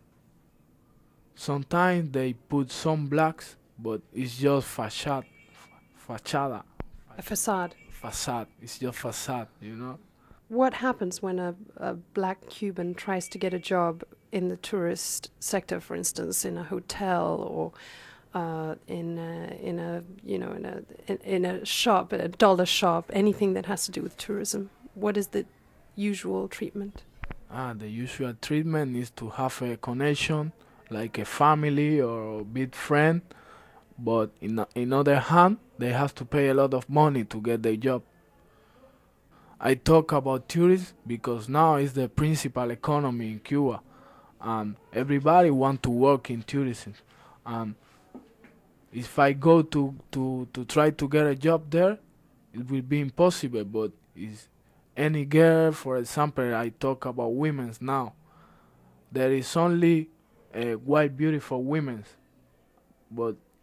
Sometimes they put some blacks, but it's just facade, fachada. A facade. Facade. It's just facade, you know. What happens when a, a black Cuban tries to get a job in the tourist sector, for instance, in a hotel or uh, in a, in a you know in a in, in a shop, a dollar shop, anything that has to do with tourism? What is the usual treatment? Ah, the usual treatment is to have a connection, like a family or a big friend, but in in other hand, they have to pay a lot of money to get their job. I talk about tourism because now it's the principal economy in Cuba, and everybody want to work in tourism. And if I go to, to, to try to get a job there, it will be impossible. But is any girl, for example, I talk about women's now. There is only uh, white beautiful women, but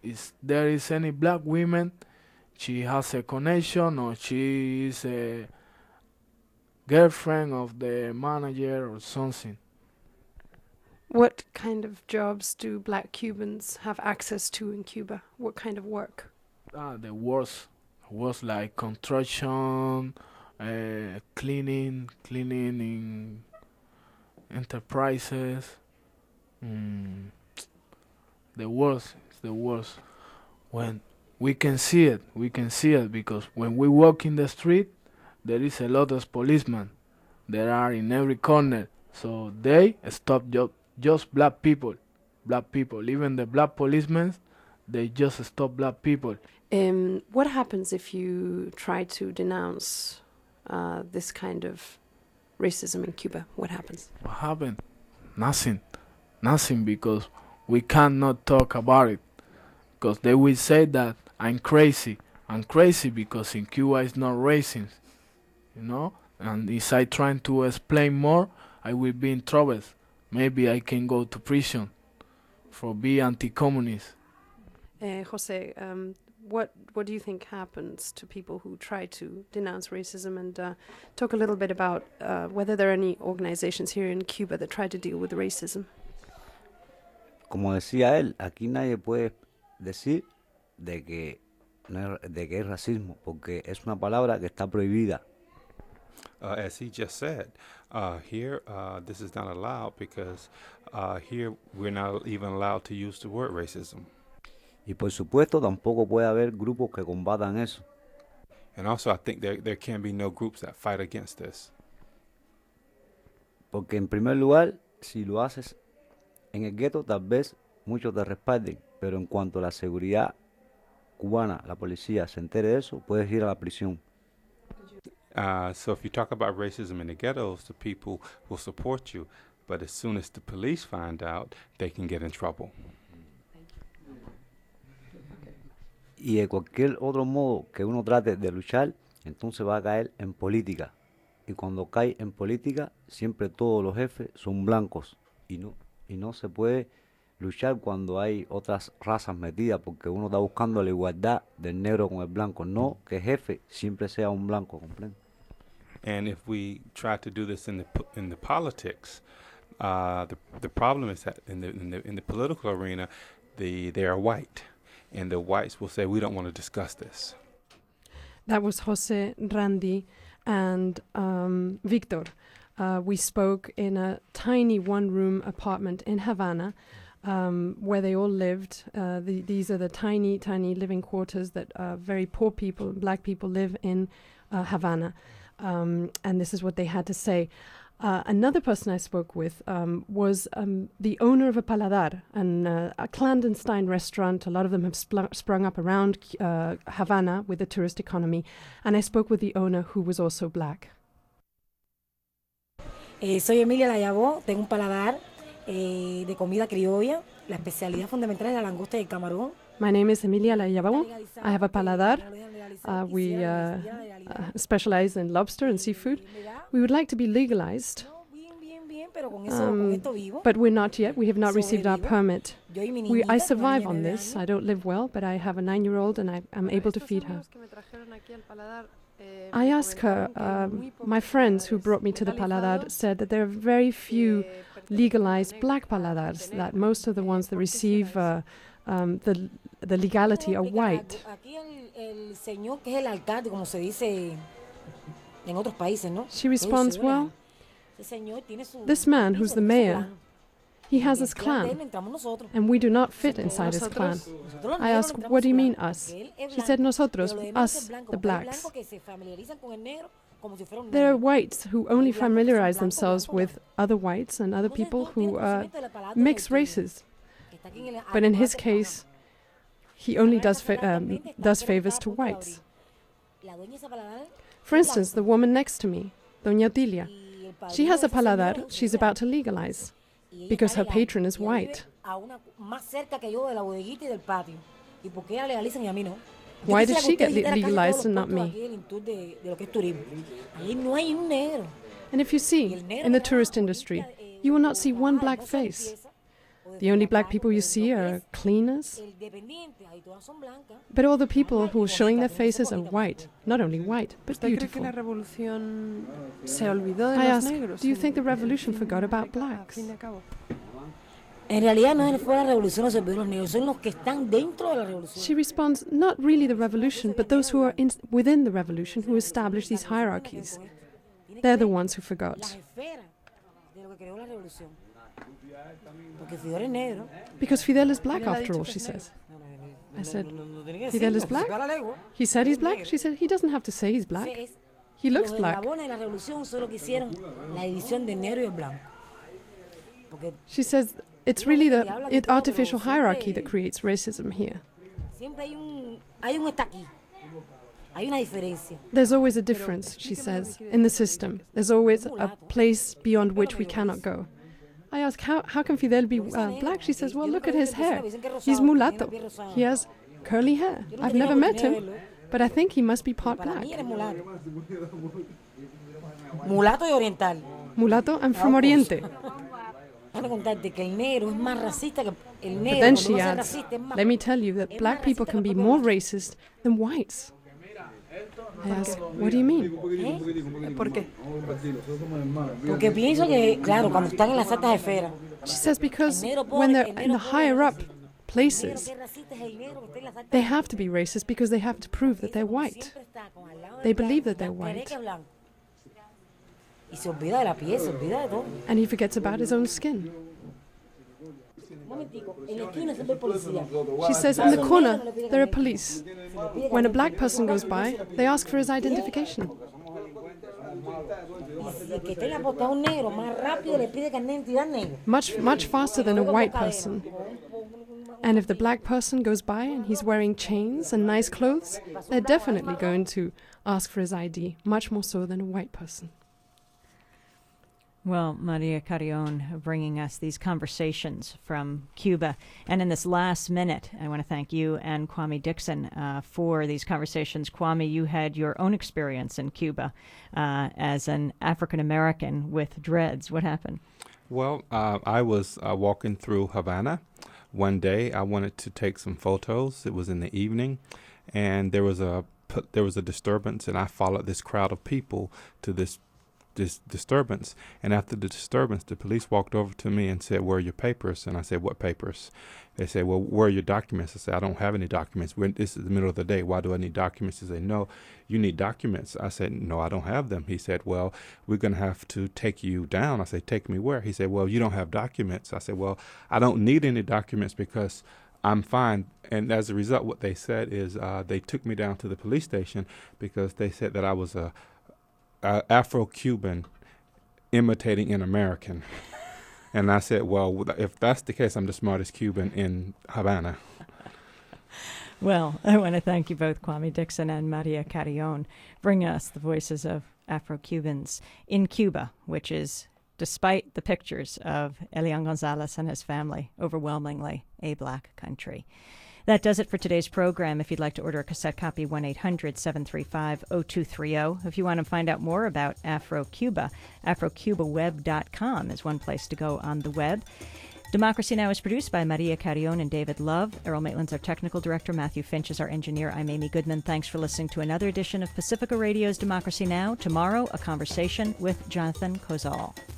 if there is any black woman, she has a connection or she is a girlfriend of the manager or something. What kind of jobs do black Cubans have access to in Cuba? What kind of work? Ah, the worst was like construction, uh, cleaning, cleaning in enterprises. Mm, the worst is the worst. When we can see it, we can see it because when we walk in the street, there is a lot of policemen. There are in every corner. So they stop ju- just black people, black people. Even the black policemen, they just stop black people. Um, what happens if you try to denounce uh, this kind of racism in Cuba? What happens? What happened? Nothing. Nothing, because we cannot talk about it. Because they will say that I'm crazy. I'm crazy because in Cuba it's not racist. You know? And if I try to explain more, I will be in trouble. Maybe I can go to prison for being anti-communist. Uh, Jose, um, what what do you think happens to people who try to denounce racism, and uh, talk a little bit about uh, whether there are any organizations here in Cuba that try to deal with racism? Como decía él, aquí nadie puede decir de que, no hay, de que hay racismo, porque es una palabra que está prohibida. Uh, as he just said, uh, here uh, this is not allowed because uh, here we're not even allowed to use the word racism. Y por supuesto tampoco puede haber grupos que combatan eso. And also I think there, there can be no groups that fight against this. Porque en primer lugar, si lo haces en el gueto, tal vez muchos te respalden, pero en cuanto a la seguridad cubana, la policía se entere de eso, puedes ir a la prisión. Uh, so if you talk about racism in the ghettos, the people will support you, but as soon as the police find out, they can get in trouble. Y de cualquier otro modo que uno trate de luchar, entonces va a caer en política. Y cuando cae en política, siempre todos los jefes son blancos. Y no, y no se puede luchar cuando hay otras razas metidas, porque uno está buscando la igualdad del negro con el blanco, no que el jefe siempre sea un blanco, ¿comprende? And if we try to do this in the in the politics, uh, the the problem is that in the in the in the political arena, the they are white, and the whites will say we don't want to discuss this. That was Jose, Randy, and um, Victor. Uh, we spoke in a tiny one-room apartment in Havana, um, where they all lived. Uh, the, these are the tiny, tiny living quarters that uh, very poor people, black people, live in uh, Havana. Um, and this is what they had to say. Uh, another person I spoke with um, was um, the owner of a paladar, an, uh, a clandestine restaurant. A lot of them have spl- sprung up around uh, Havana with the tourist economy. And I spoke with the owner, who was also black. Eh, soy Emilia Layabó, tengo un paladar eh, de comida criolla. La especialidad fundamental es la langosta y el camarón. My name is Emilia Layabó. I have a paladar. Uh, we uh, uh, specialize in lobster and seafood. We would like to be legalized, um, but we're not yet. We have not received our permit. We, I survive on this. I don't live well, but I have a nine-year-old and I, I'm able to feed her. I asked her, um, my friends who brought me to the paladar said that there are very few legalized black paladars, that most of the ones that receive uh, um, the, the legality are white. She responds, well, this man who's the mayor, he has his clan, and we do not fit inside his clan. I asked, what do you mean, us? She said, nosotros, us, the blacks. There are whites who only familiarize themselves with other whites and other people who uh, mix races. But in his case, he only does, fa- um, does favors to whites. For instance, the woman next to me, Doña Otilia, she has a paladar she's about to legalize, because her patron is white. Why did she get le- legalized and not me? And if you see, in the tourist industry, you will not see one black face. The only black people you see are cleaners. But all the people who are showing their faces are white. Not only white, but ¿Usted cree que beautiful. la revolución se olvidó de I los ask, negros? do you en- think the revolution en- forgot about a blacks? fin de cabo? En realidad no fue la revolución, no se olvidó los negros, son los que están dentro de la revolución. She responds, not really the revolution, but those who are in, within the revolution who established these hierarchies. They're the ones who forgot. Las esferas de lo que creó la revolución. Porque Fidel es negro. Because Fidel is black Fidel ha after dicho all, que she es negro. says. I said, no, no tiene que Fidel decirlo, is black? se va a la legua. He said he's Es black? negro. She said, he doesn't have to say he's black. Ese es- He looks Los black. eslabones de la revolución solo que hicieron la división de negro y el blanco. Porque She says, it's really the it artificial hierarchy that creates racism here. siempre hay un, hay un está aquí. Hay una diferencia. There's always a difference, she says, in the system. There's always a place beyond which we cannot go. I ask, how, how can Fidel be uh, black? She says, well, look at his hair. He's mulatto. He has curly hair. I've never met him, but I think he must be part Para black. mí eres mulato. Mulato y oriental. Mulatto, I'm from Oriente. Déjame contarte que el negro es más racista que el But negro. then Cuando she uno es adds, racista es más. let me tell you that black people can be more racist than whites. I ask, what do you mean? ¿Por qué? Porque pienso que, claro, cuando están en las altas esferas, She says because when they're in the higher up places, they have to be racist because they have to prove that they're white. They believe that they're white. y se olvida de la piel, se olvida de todo. And he forgets about his own skin. Un momentico, en la esquina siempre hay policía. She says in the corner there are police. When a black person goes by, they ask for his identification. Y si el que está en la posta es un negro, más rápido le pide carnet de identidad negro. Much, much faster than a white person. And if the black person goes by and he's wearing chains and nice clothes, they're definitely going to ask for his I D, much more so than a white person. Well, Maria Carrion bringing us these conversations from Cuba. And in this last minute, I want to thank you and Kwame Dixon uh, for these conversations. Kwame, you had your own experience in Cuba uh, as an African-American with dreads. What happened? Well, uh, I was uh, walking through Havana one day. I wanted to take some photos. It was in the evening, and there was a there was a disturbance, and I followed this crowd of people to this this disturbance. And after the disturbance, the police walked over to me and said, "Where are your papers?" And I said, "What papers?" They said, "Well, where are your documents?" I said, "I don't have any documents. We're, this is the middle of the day. Why do I need documents?" He said, "No, you need documents." I said, "No, I don't have them." He said, "Well, we're going to have to take you down." I said, "Take me where?" He said, "Well, you don't have documents." I said, "Well, I don't need any documents because I'm fine." And as a result, what they said is uh, they took me down to the police station because they said that I was a, a Afro-Cuban imitating an American. And I said, well, if that's the case, I'm the smartest Cuban in Havana. Well, I want to thank you both, Kwame Dixon and Maria Carrion, bringing us the voices of Afro-Cubans in Cuba, which is, despite the pictures of Elian Gonzalez and his family, overwhelmingly a black country. That does it for today's program. If you'd like to order a cassette copy, one eight hundred seven three five oh two three oh. If you want to find out more about Afro-Cuba, afro cuba web dot com is one place to go on the web. Democracy Now! Is produced by Maria Carrion and David Love. Errol Maitland's our technical director. Matthew Finch is our engineer. I'm Amy Goodman. Thanks for listening to another edition of Pacifica Radio's Democracy Now! Tomorrow, a conversation with Jonathan Kozal.